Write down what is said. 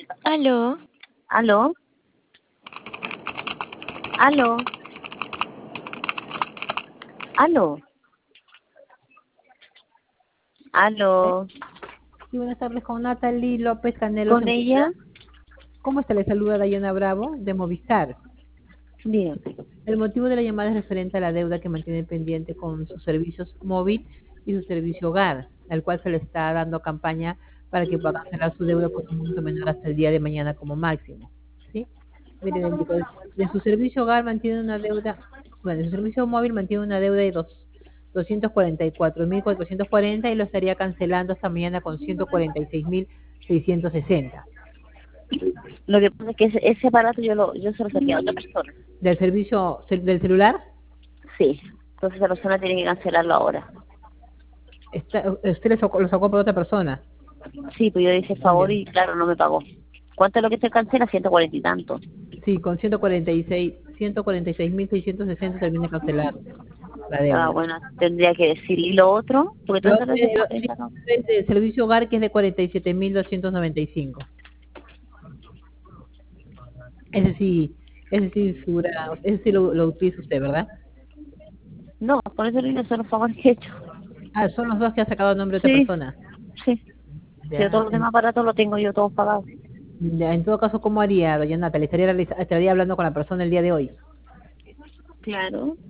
Aló, ¿Aló? ¿Aló? ¿Aló? ¿Aló? Sí, buenas tardes con Natalie López Canelos ¿Con en ella? Piura. ¿Cómo está? Le saluda Dayana Bravo de Movistar. Dígame. El motivo de la llamada es referente a la deuda que mantiene pendiente con sus servicios móvil y su servicio hogar, al cual se le está dando campaña para que pueda cancelar su deuda por un monto menor hasta el día de mañana como máximo. ¿Sí? Mire, le indico, de su servicio hogar mantiene una deuda, bueno, de su servicio móvil mantiene una deuda de 244.440 y lo estaría cancelando esta mañana con 146.660. Lo que pasa es que ese aparato yo se lo saqué a otra persona. ¿Del servicio del celular? Sí. Entonces esa persona tiene que cancelarlo ahora. Usted lo sacó por otra persona. Sí, pues yo le hice el Ya. favor y claro, no me pagó. ¿Cuánto es lo que se cancela? 140 y tanto. Sí, con 146.660 termina de cancelar la Ah, deuda. bueno, tendría que decir. ¿Y lo otro? Porque todo Lo eso otro lo es, hice por esa no. es de servicio hogar, que es de 47.295. Ese sí figura, ese sí lo utiliza usted, ¿verdad? No, por eso le hice solo favores que he hecho. Ah, son los dos que ha sacado a nombre de otra Sí, persona. sí. Si todos Ya, los demás aparatos los tengo yo todos pagados. ya, en todo caso, ¿cómo haría, doña Natalia? Estaría hablando con la persona el día de hoy. Claro.